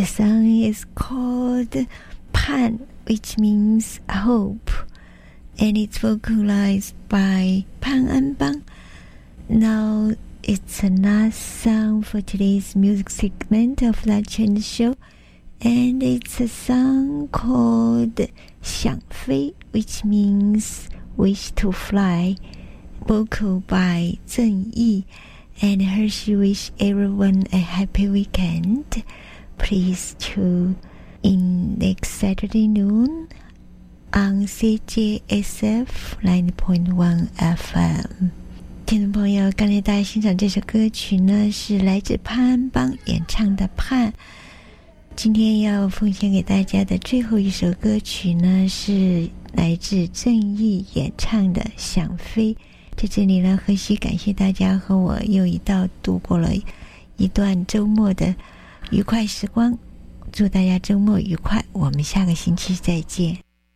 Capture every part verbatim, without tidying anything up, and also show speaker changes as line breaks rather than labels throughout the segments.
The song is called Pan, which means hope, and it's vocalized by Pan Anbang. Now it's a last song for today's music segment of La Chen Show, and it's a song called 想飞, which means wish to fly, vocal by Zheng Yi, and her she wish everyone a happy weekend. Please tune in next Saturday noon on C J S F ninety point one F M。 听众朋友，刚才大家欣赏这首歌曲呢，是来自潘安邦演唱的《盼》。今天要奉献给大家的最后一首歌曲呢，是来自郑毅演唱的《想飞》。在这里呢，何西感谢大家和我又一道度过了一段周末的愉快时光，祝大家周末愉快，我们下个星期再见。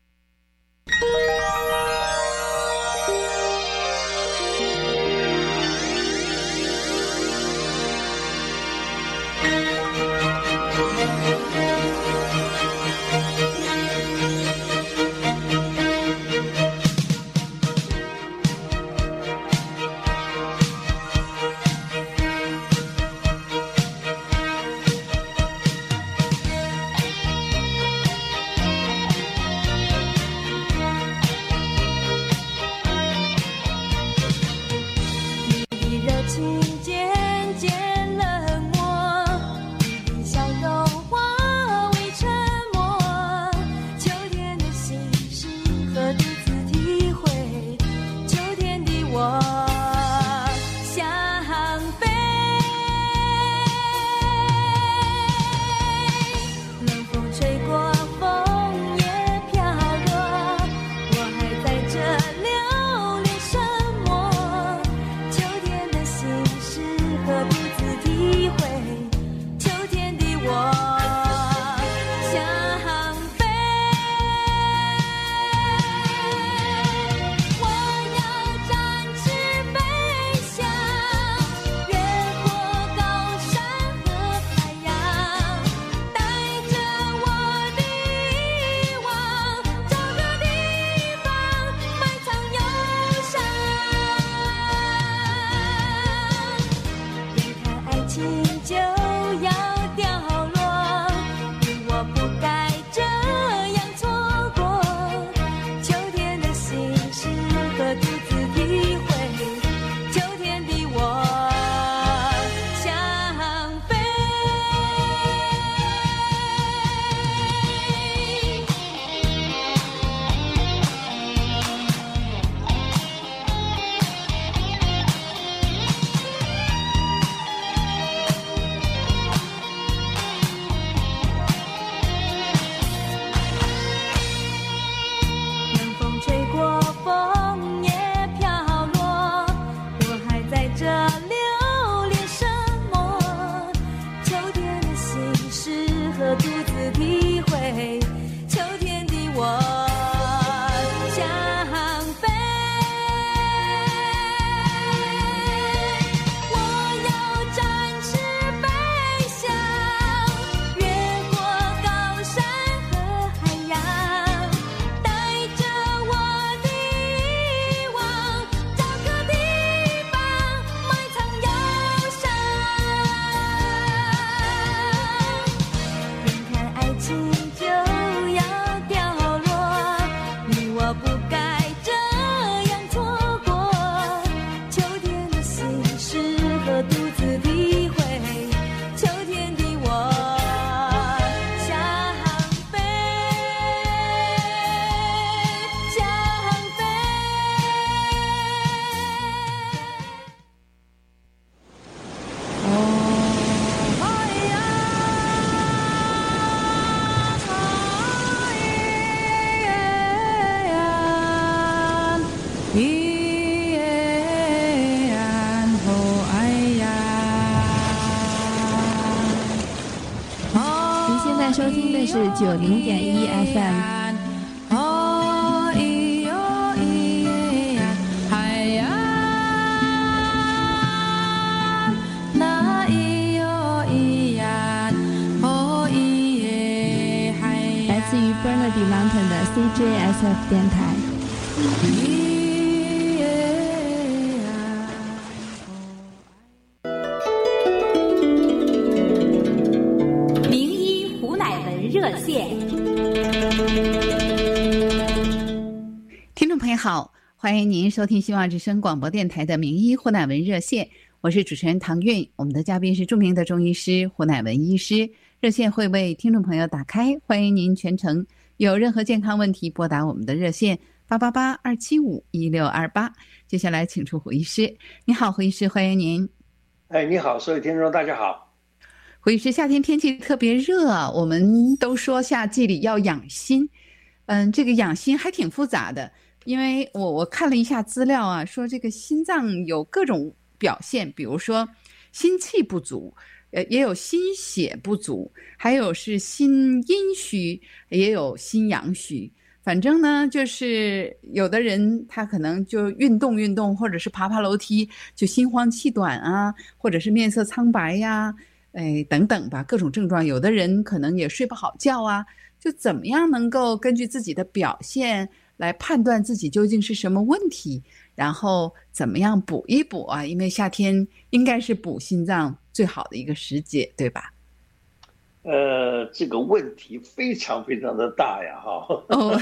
收听的是九零点一 F M。
那咿哟咿呀，哦咿。
F 电台。
名医胡乃文热线。
听众朋友好，欢迎您收听希望之声广播电台的名医胡乃文热线，我是主持人唐韵，我们的嘉宾是著名的中医师胡乃文医师。热线会为听众朋友打开，欢迎您全程有任何健康问题拨打我们的热线八八八二七五一六二八。接下来请出胡医师。你好，胡医师，欢迎您。
哎，你好，所有听众大家好。
胡医师，夏天天气特别热，我们都说夏季里要养心。嗯，这个养心还挺复杂的，因为我我看了一下资料啊，说这个心脏有各种表现，比如说心气不足，呃，也有心血不足，还有是心阴虚，也有心阳虚。反正呢，就是有的人他可能就运动运动，或者是爬爬楼梯，就心慌气短啊，或者是面色苍白呀，哎等等吧，各种症状。有的人可能也睡不好觉啊。就怎么样能够根据自己的表现来判断自己究竟是什么问题，然后怎么样补一补啊？因为夏天应该是补心脏最好的一个时节，对吧？
呃，这个问题非常非常的大呀，哈。
哦，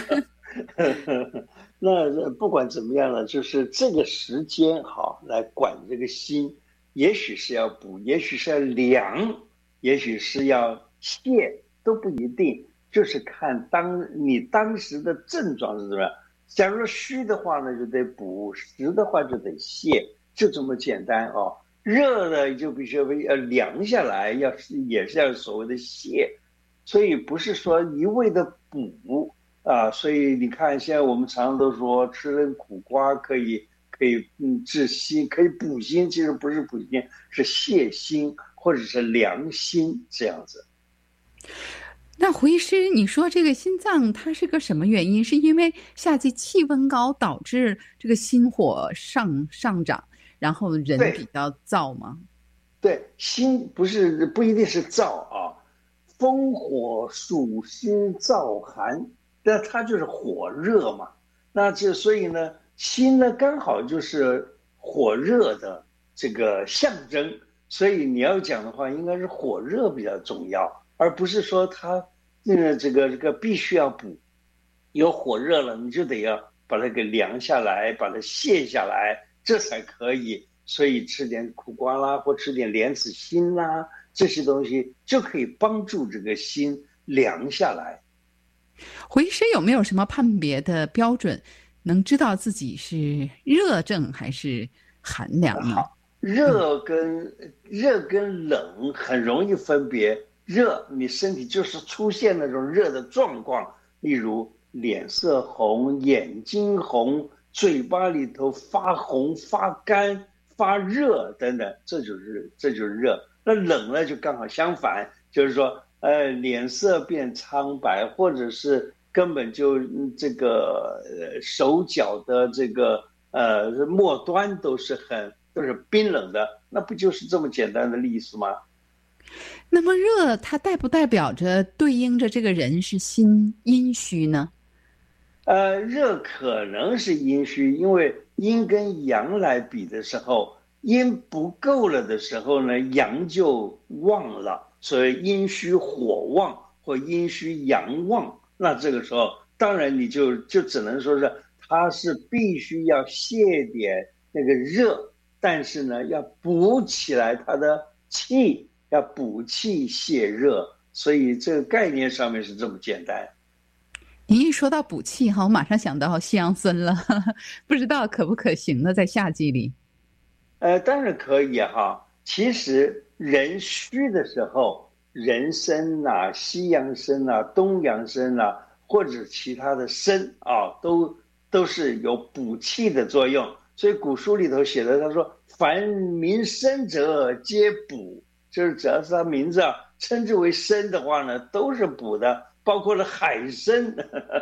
那不管怎么样呢，就是这个时间好来管这个心，也许是要补，也许是要凉，也许是要泻，都不一定。就是看当你当时的症状是怎么样。假如说虚的话呢，就得补；实的话就得泻，就这么简单哦。热的就必须要凉下来，要也是要所谓的泻，所以不是说一味的补啊。所以你看，现在我们常常都说吃了苦瓜可以可以嗯治心，可以补心，其实不是补心，是泻心或者是凉心这样子。
那胡医师，你说这个心脏它是个什么原因？是因为夏季气温高导致这个心火上上涨，然后人比较燥吗？
对，心不是不一定是燥啊，风火属心燥寒，那它就是火热嘛。那这所以呢，心呢刚好就是火热的这个象征，所以你要讲的话，应该是火热比较重要。而不是说它这个这个这个必须要补，有火热了你就得要把它给凉下来，把它泻下来，这才可以。所以吃点苦瓜啦，或吃点莲子心啦，这些东西就可以帮助这个心凉下来。
胡医师有没有什么判别的标准，能知道自己是热症还是寒凉呢？
好，热跟、嗯、热跟冷很容易分别。热，你身体就是出现那种热的状况，例如脸色红、眼睛红、嘴巴里头发红、发干、发热等等，这就是这就是热。那冷呢，就刚好相反，就是说，呃，脸色变苍白，或者是根本就这个呃手脚的这个呃末端都是很都是冰冷的，那不就是这么简单的例子吗？
那么热它代不代表着对应着这个人是心阴虚呢？
呃，热可能是阴虚，因为阴跟阳来比的时候，阴不够了的时候呢，阳就旺了，所以阴虚火旺或阴虚阳旺。那这个时候，当然你就就只能说是它是必须要泄点那个热，但是呢，要补起来它的气。要补气泻热，所以这个概念上面是这么简单。
您一说到补气哈，我马上想到西洋参了，呵呵，不知道可不可行呢？在夏季里，
呃，当然可以哈。其实人虚的时候，人参呐、西洋参呐、东洋参呐，或者其他的参啊，都都是有补气的作用。所以古书里头写的，他说：“凡名参者，皆补。”就是只要是它名字啊，称之为参的话呢，都是补的，包括了海参，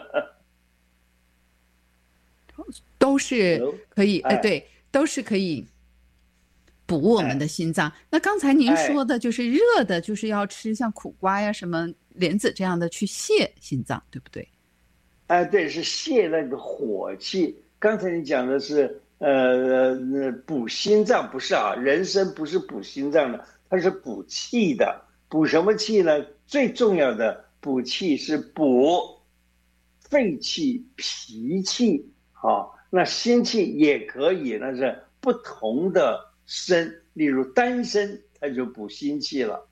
都是可以，哎，对，都是可以补我们的心脏。那刚才您说的就是热的，就是要吃像苦瓜呀、什么莲子这样的去泻心脏，对不对？
哎，对，是泄那个火气。刚才你讲的是呃补心脏，不是啊？人参不是补心脏的，它是补气的。补什么气呢？最重要的补气是补肺气、脾气。好，那心气也可以，那是不同的参。例如丹参，它就补心气了。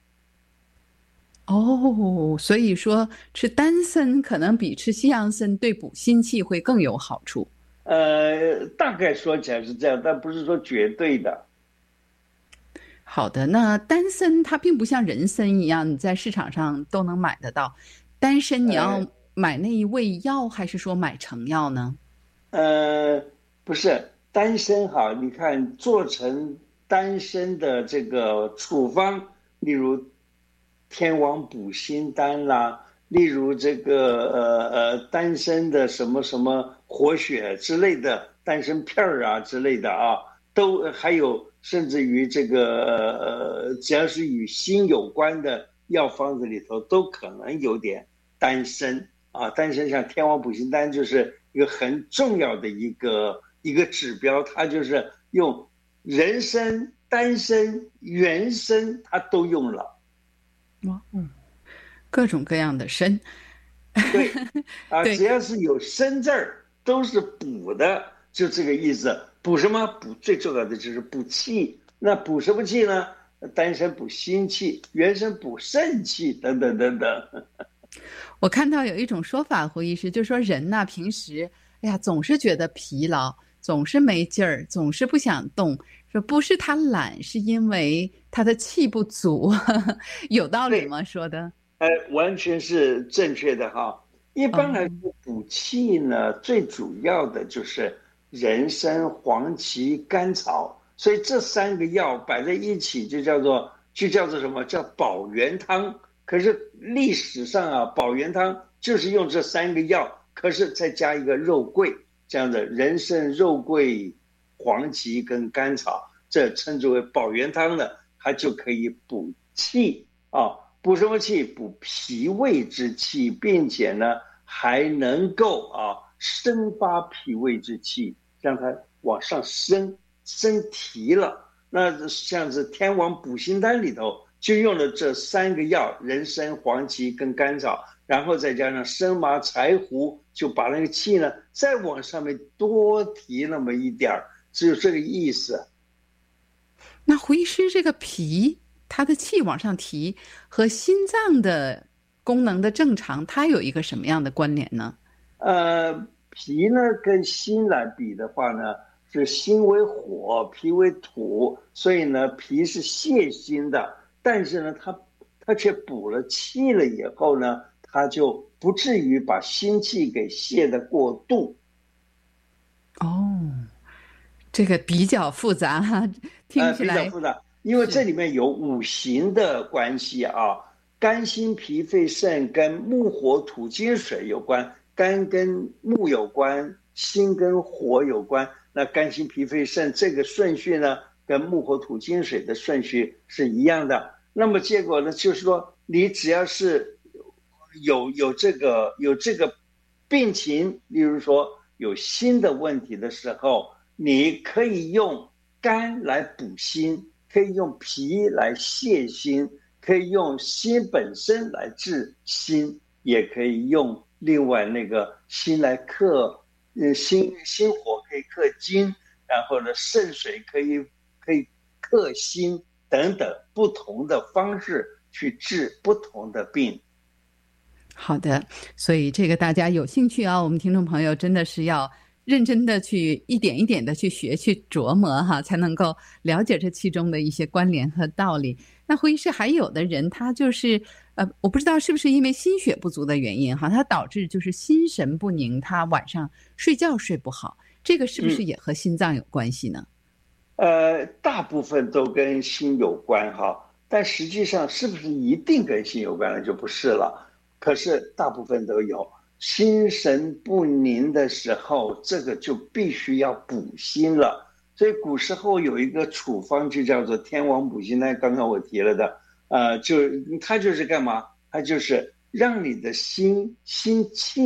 哦，所以说吃丹参可能比吃西洋参对补心气会更有好处。
呃，大概说起来是这样，但不是说绝对的。
好的，那丹参它并不像人参一样，你在市场上都能买得到。丹参你要买那一味药，还是说买成药呢？
呃，不是丹参好，你看做成丹参的这个处方，例如天王补心丹啦，例如这个呃呃丹参的什么什么活血之类的丹参片儿啊之类的啊，都还有甚至于这个呃只要是与心有关的药方子里头，都可能有点丹参啊。丹参像天王补心丹就是一个很重要的一个一个指标，它就是用人参、丹参、原参，它都用了。
哇，嗯，各种各样的参。
对，啊，
对
只要是有参字儿，都是补的，就这个意思。补什么？补最重要的就是补气。那补什么气呢？丹参补心气，原参补肾气，等等等等。
我看到有一种说法，胡医师就说人呢、平时哎呀总是觉得疲劳，总是没劲儿，总是不想动，说不是他懒，是因为他的气不足。有道理吗？说的？
呃，完全是正确的哈。一般来说，补气呢，最主要的就是人参、黄芪、甘草，所以这三个药摆在一起，就叫做就叫做什么叫保元汤。可是历史上啊，保元汤就是用这三个药，可是再加一个肉桂，这样的人参、肉桂、黄芪跟甘草，这称之为保元汤的，它就可以补气啊。补什么气？补脾胃之气，并且呢还能够啊生发脾胃之气，让它往上升升提了。那像是天王补心丹里头就用了这三个药，人参、黄芪跟甘草，然后再加上生麻、柴胡，就把那个气呢再往上面多提那么一点儿，只有这个意思。
那胡医师，这个脾它的气往上提和心脏的功能的正常，它有一个什么样的关联呢？
呃，脾呢跟心来比的话呢，是心为火，脾为土，所以呢脾是泻心的，但是呢它它却补了气了以后呢，它就不至于把心气给泻得过度。
哦，这个比较复杂哈，听起来、
呃、比较复杂，因为这里面有五行的关系啊，肝心脾肺肾跟木火土金水有关，肝跟木有关，心跟火有关。那肝心脾肺肾这个顺序呢，跟木火土金水的顺序是一样的。那么结果呢，就是说你只要是有有这个有这个病情，例如说有心的问题的时候，你可以用肝来补心，可以用脾来泻心，可以用心本身来治心，也可以用另外那个心来克，呃，心心火可以克金，然后呢，肾水可以可以克心等等不同的方式去治不同的病。
好的，所以这个大家有兴趣啊，我们听众朋友真的是要认真的去一点一点的去学去琢磨哈，才能够了解这其中的一些关联和道理。那胡医师，还有的人他就是呃，我不知道是不是因为心血不足的原因哈，他导致就是心神不宁，他晚上睡觉睡不好，这个是不是也和心脏有关系呢？
嗯、呃，大部分都跟心有关哈，但实际上是不是一定跟心有关了就不是了。可是大部分都有。心神不宁的时候，这个就必须要补心了。所以古时候有一个处方就叫做天王补心丹，刚刚我提了的，呃，就它就是干嘛？它就是让你的心心气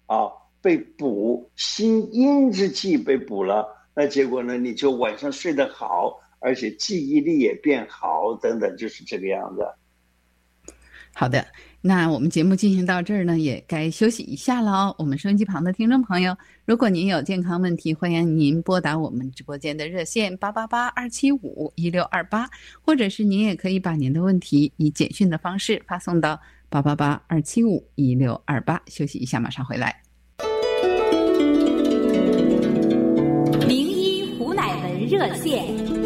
啊被补，心阴之气被补了，那结果呢，你就晚上睡得好，而且记忆力也变好，等等，就是这个样子。
好的，那我们节目进行到这儿呢，也该休息一下了哦。我们收音机旁的听众朋友，如果您有健康问题，欢迎您拨打我们直播间的热线八八八二七五一六二八，或者是您也可以把您的问题以简讯的方式发送到八八八二七五一六二八。休息一下，马上回来。
名医胡乃文热线。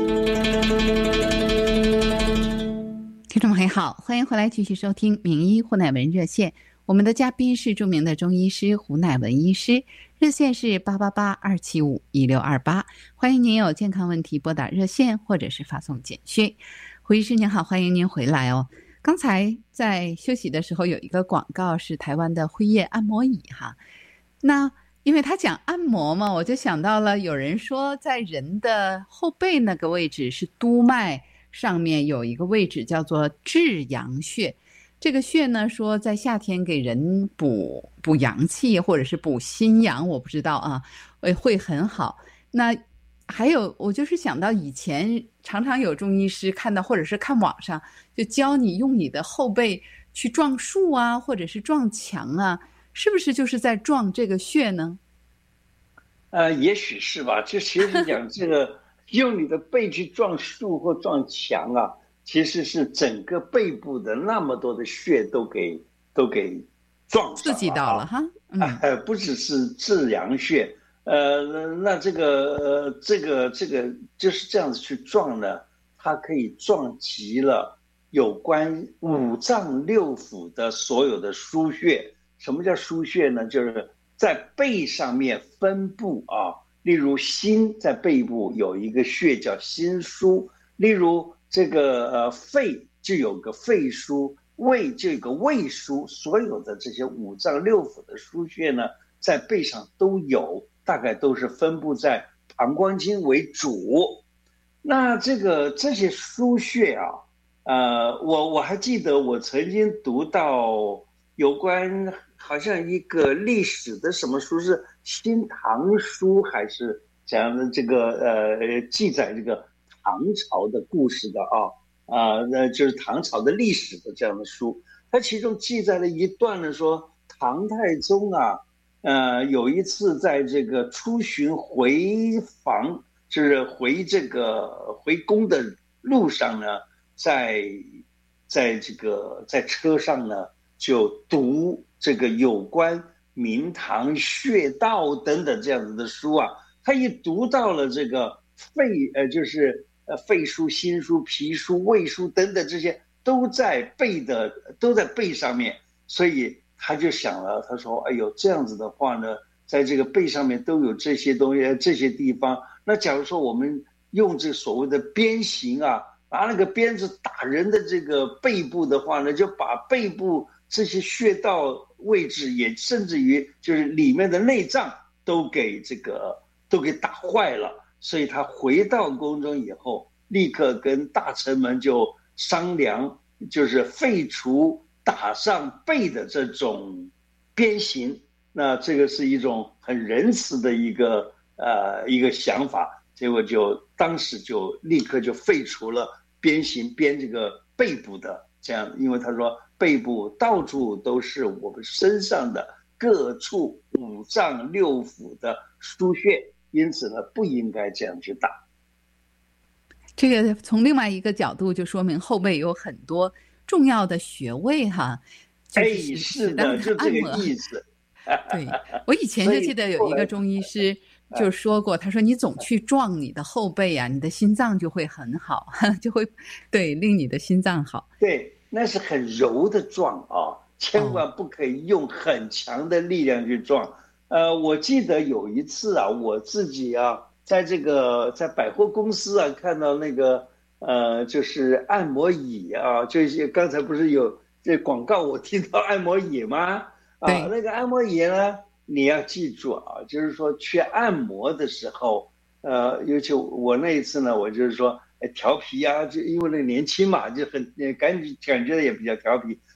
听众朋友好，欢迎回来继续收听名医胡乃文热线。我们的嘉宾是著名的中医师胡乃文医师，热线是八八八二七五一六二八。欢迎您有健康问题拨打热线，或者是发送简讯。胡医师您好，欢迎您回来哦。刚才在休息的时候有一个广告是台湾的辉夜按摩椅哈，那因为他讲按摩嘛，我就想到了有人说在人的后背那个位置是督脉上面有一个位置叫做至阳穴，这个穴呢说在夏天给人补补阳气或者是补心阳，我不知道啊，会很好。那还有我就是想到以前常常有中医师看到或者是看网上就教你用你的后背去撞树啊或者是撞墙啊，是不是就是在撞这个穴呢？
呃，也许是吧，就其实讲这个用你的背去撞树或撞墙啊，其实是整个背部的那么多的穴都给都给撞上了，
刺激到了哈。
嗯，呃，不只是至阳穴，呃，那这个呃这个这个就是这样子去撞呢，它可以撞击了有关五脏六腑的所有的腧穴。什么叫腧穴呢？就是在背上面分布啊。例如心在背部有一个穴叫心腧，例如这个呃肺就有个肺腧，胃就有个胃腧，所有的这些五脏六腑的腧穴呢，在背上都有，大概都是分布在膀胱经为主。那这个这些腧穴啊，呃，我我还记得我曾经读到有关好像一个历史的什么书，是《新唐书》还是讲的这个呃记载这个唐朝的故事的啊啊，那、呃、就是唐朝的历史的这样的书。它其中记载了一段呢，说唐太宗啊，呃有一次在这个出巡回房，就是回这个回宫的路上呢，在在这个在车上呢就读这个有关明堂穴道等等这样子的书啊，他一读到了这个肺呃就是呃肺腧、心腧、脾腧、胃腧等等这些都在背的都在背上面，所以他就想了，他说：“哎呦，这样子的话呢，在这个背上面都有这些东西这些地方，那假如说我们用这所谓的鞭刑啊，拿那个鞭子打人的这个背部的话呢，就把背部这些穴道位置也甚至于就是里面的内脏都给这个都给打坏了。所以他回到宫中以后，立刻跟大臣们就商量，就是废除打上背的这种鞭刑。那这个是一种很仁慈的一个呃一个想法，结果就当时就立刻就废除了鞭刑鞭这个背部的这样，因为他说背部到处都是我们身上的各处五脏六腑的腧穴，因此呢不应该这样去打。
这个从另外一个角度就说明后背有很多重要的穴位哈。
哎，是的，就这个意思。
对，我以前就记得有一个中医师就说过，他说你总去撞你的后背啊，你的心脏就会很好，就会对令你的心脏好。
对，那是很柔的撞啊，千万不可以用很强的力量去撞。哦、呃，我记得有一次啊，我自己啊，在这个在百货公司啊看到那个呃，就是按摩椅啊，就是刚才不是有这广告，我听到按摩椅吗？啊，那个按摩椅呢，你要记住啊，就是说去按摩的时候，呃，尤其我那一次呢，我就是说，哎，调皮啊，就因为那个年轻嘛，就很感觉感觉也比较调皮，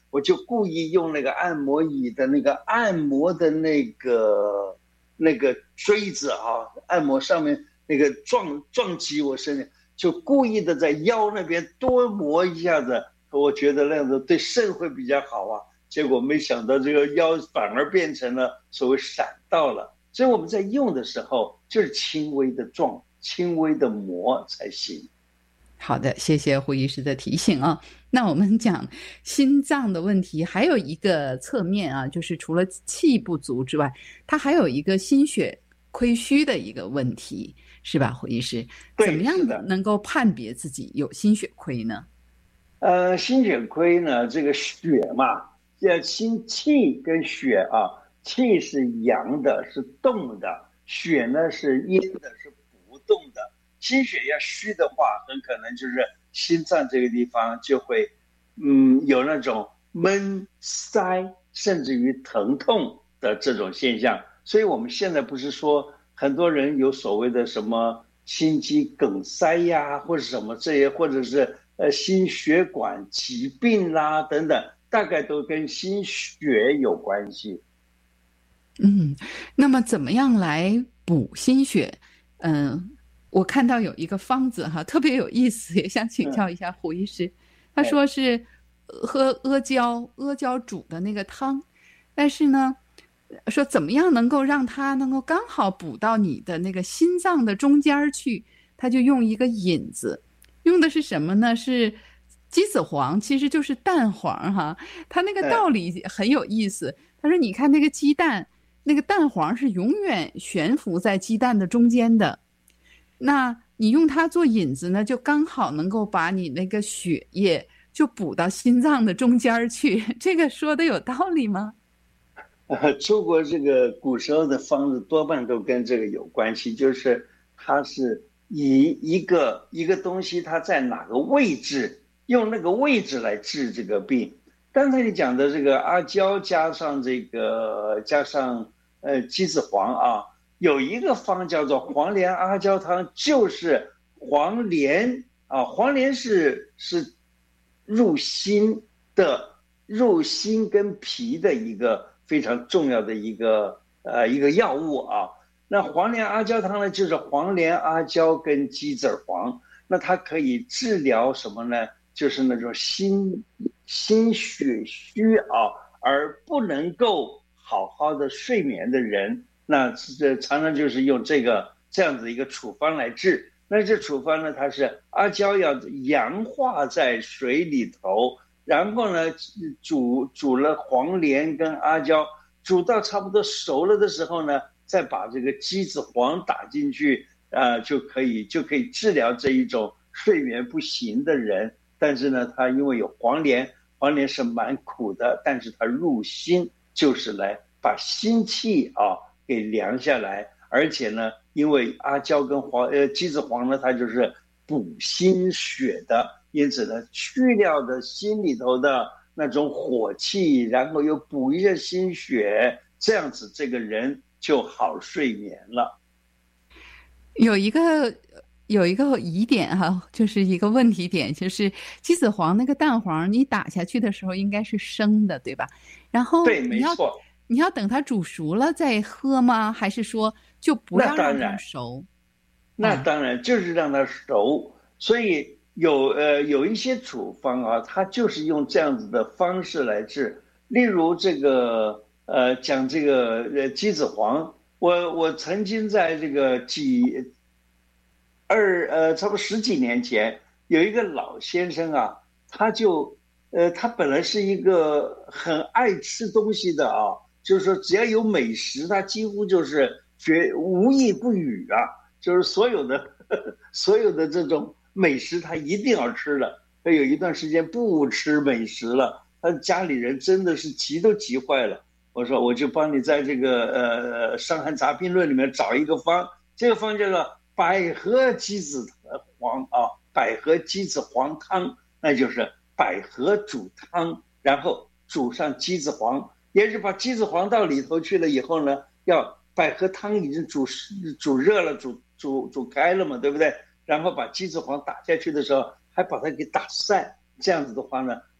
我就故意用那个按摩椅的那个按摩的那个那个锥子啊，按摩上面那个撞撞击我身上，就故意的在腰那边多磨一下子，我觉得那样子对肾会比较好啊。结果没想到这个腰反而变成了所谓闪到了，所以我们在用的时候就是轻微的撞，轻微的磨才行。
好的，谢谢胡医师的提醒啊。那我们讲心脏的问题，还有一个侧面啊，就是除了气不足之外，它还有一个心血亏虚的一个问题，是吧，胡医师？怎么样能够判别自己有心血亏呢？
呃，心血亏呢，这个血嘛，呃，心气跟血啊，气是阳的，是动的；血呢是阴的，是不动的。心血要虚的话，很可能就是心脏这个地方就会，嗯，有那种闷塞，甚至于疼痛的这种现象。所以我们现在不是说很多人有所谓的什么心肌梗塞呀，或者什么这些，或者是呃心血管疾病啦等等，大概都跟心血有关系。
嗯，那么怎么样来补心血？嗯。我看到有一个方子哈，特别有意思，也想请教一下胡医师。他说是喝阿胶，阿胶煮的那个汤，但是呢，说怎么样能够让它能够刚好补到你的那个心脏的中间去，他就用一个引子，用的是什么呢？是鸡子黄，其实就是蛋黄哈。他那个道理很有意思。他说你看那个鸡蛋，那个蛋黄是永远悬浮在鸡蛋的中间的。那你用它做引子呢，就刚好能够把你那个血液就补到心脏的中间去。这个说的有道理吗？
呃，中国这个古时候的方子多半都跟这个有关系，就是它是以一个一个东西它在哪个位置，用那个位置来治这个病。刚才你讲的这个阿胶加上这个加上呃鸡子黄啊。有一个方叫做黄连阿胶汤，就是黄连啊，黄连是是入心的，入心跟脾的一个非常重要的一个呃一个药物啊。那黄连阿胶汤呢，就是黄连阿胶跟鸡子黄，那它可以治疗什么呢？就是那种心心血虚啊，而不能够好好的睡眠的人。那这常常就是用这个这样子一个处方来治。那这处方呢，它是阿胶要阳化在水里头，然后呢煮煮了黄连跟阿胶，煮到差不多熟了的时候呢，再把这个鸡子黄打进去，呃，就可以就可以治疗这一种睡眠不行的人。但是呢，它因为有黄连，黄连是蛮苦的，但是它入心，就是来把心气啊给凉下来，而且呢，因为阿胶跟黄呃鸡子黄呢，它就是补心血的，因此呢，去掉的心里头的那种火气，然后又补一下心血，这样子这个人就好睡眠了。
有一个有一个疑点哈，就是一个问题点，就是鸡子黄那个蛋黄，你打下去的时候应该是生的，对吧？然后
对，没错。
你要等它煮熟了再喝吗？还是说就不要让它熟？
那当然就是让它熟。所以有呃有一些处方啊，它就是用这样子的方式来治。例如这个呃讲这个呃鸡子黄，我我曾经在这个几二呃差不多十几年前，有一个老先生啊，他就呃他本来是一个很爱吃东西的啊。就是说，只要有美食，他几乎就是绝无一不语啊。就是所有的呵呵所有的这种美食，他一定要吃的。他有一段时间不吃美食了，他家里人真的是急都急坏了。我说，我就帮你在这个呃《伤寒杂病论》里面找一个方，这个方叫做百合鸡子黄啊，百合鸡子黄汤，那就是百合煮汤，然后煮上鸡子黄。也是把鸡子黄到里头去了以后呢，要百合汤已经煮煮热了，煮煮煮开了嘛，对不对？然后把鸡子黄打下去的时候，还把它给打散，这样子的话呢，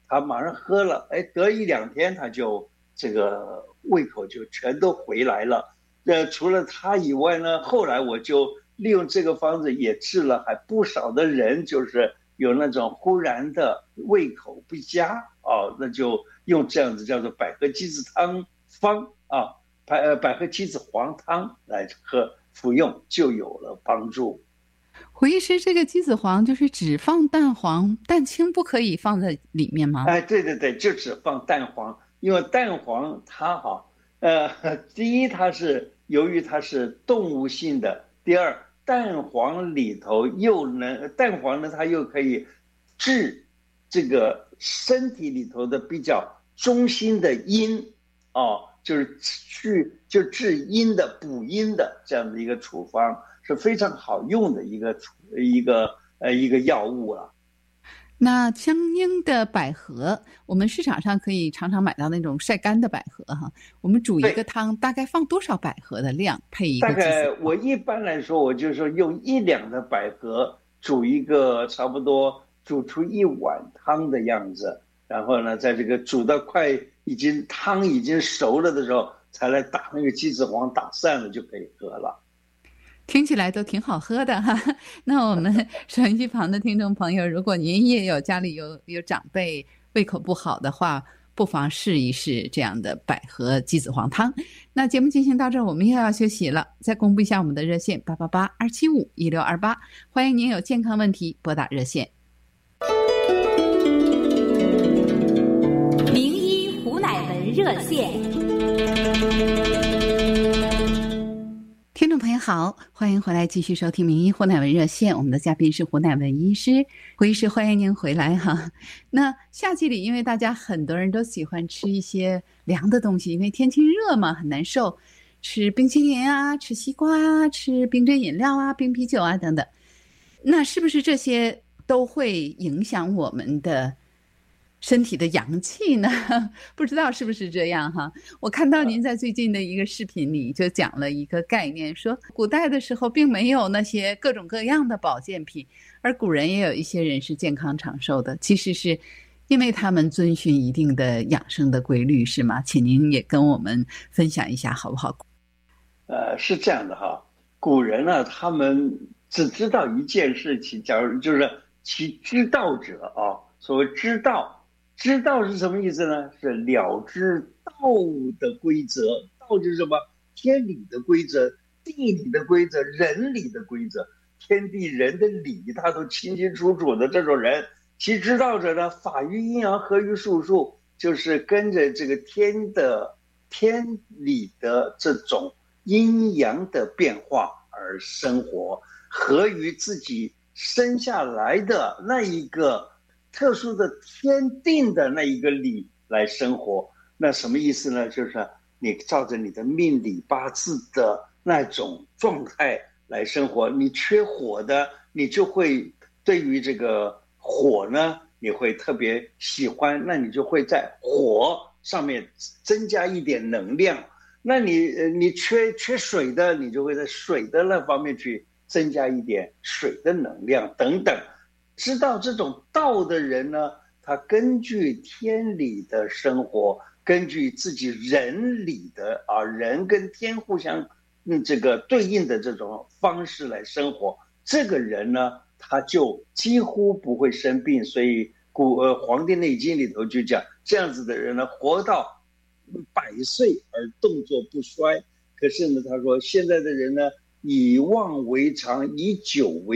他马上喝了，哎，隔一两天他就这个胃口就全都回来了。呃，除了他以外呢，后来我就利用这个方子也治了还不少的人，就是有那种忽然的胃口不佳哦，那就用这样子叫做百合鸡子汤方啊，百呃百合鸡子黄汤来喝服用就有了帮助。
胡医师，这个鸡子黄就是只放蛋黄，蛋清不可以放在里面吗？
哎，对对对，就只放蛋黄，因为蛋黄它哈，呃，第一它是由于它是动物性的，第二蛋黄里头又能蛋黄呢，它又可以治这个身体里头的比较中心的阴哦，就是去就治阴的补阴的这样的一个处方。是非常好用的一个一个呃一个药物了。
那相应的百合，我们市场上可以常常买到那种晒干的百合哈。我们煮一个汤，大概放多少百合的量配一个？
大概我一般来说，我就说用一两的百合煮一个，差不多煮出一碗汤的样子。然后呢，在这个煮到快已经汤已经熟了的时候，才来打那个鸡子黄，打散了就可以喝了。
听起来都挺好喝的哈。那我们收音机旁的听众朋友，如果您也有家里有有长辈胃口不好的话，不妨试一试这样的百合鸡子黄汤。那节目进行到这儿，我们又要休息了。再公布一下我们的热线八八八二七五一六二八，欢迎您有健康问题拨打热线。
名医胡乃文热线。
听众朋友好，欢迎回来继续收听名医胡乃文热线，我们的嘉宾是胡乃文医师。胡医师，欢迎您回来哈。那夏季里，因为大家很多人都喜欢吃一些凉的东西，因为天气热嘛，很难受，吃冰淇淋啊，吃西瓜啊，吃冰镇饮料啊，冰啤酒啊等等。那是不是这些都会影响我们的身体的阳气呢？不知道是不是这样哈。我看到您在最近的一个视频里就讲了一个概念，说古代的时候并没有那些各种各样的保健品，而古人也有一些人是健康长寿的，其实是因为他们遵循一定的养生的规律，是吗？请您也跟我们分享一下好不好？
呃，是这样的哈，古人呢，他们只知道一件事情，假如就是其知道者啊，所谓知道。知道是什么意思呢？是了知道的规则，道就是什么？天理的规则、地理的规则、人理的规则，天地人的理他都清清楚楚的。这种人，其知道者呢，法于阴阳，合于术数，就是跟着这个天的天理的这种阴阳的变化而生活，合于自己生下来的那一个特殊的天定的那一个理来生活。那什么意思呢？就是你照着你的命理八字的那种状态来生活，你缺火的，你就会对于这个火呢，你会特别喜欢，那你就会在火上面增加一点能量。那你你缺缺水的，你就会在水的那方面去增加一点水的能量等等。知道这种道的人呢，他根据天理的生活，根据自己人理的啊，人跟天互相嗯这个对应的这种方式来生活，这个人呢，他就几乎不会生病。所以古呃《黄帝内经》里头就讲，这样子的人呢，活到百岁而动作不衰。可是呢，他说现在的人呢，以妄为常，以久为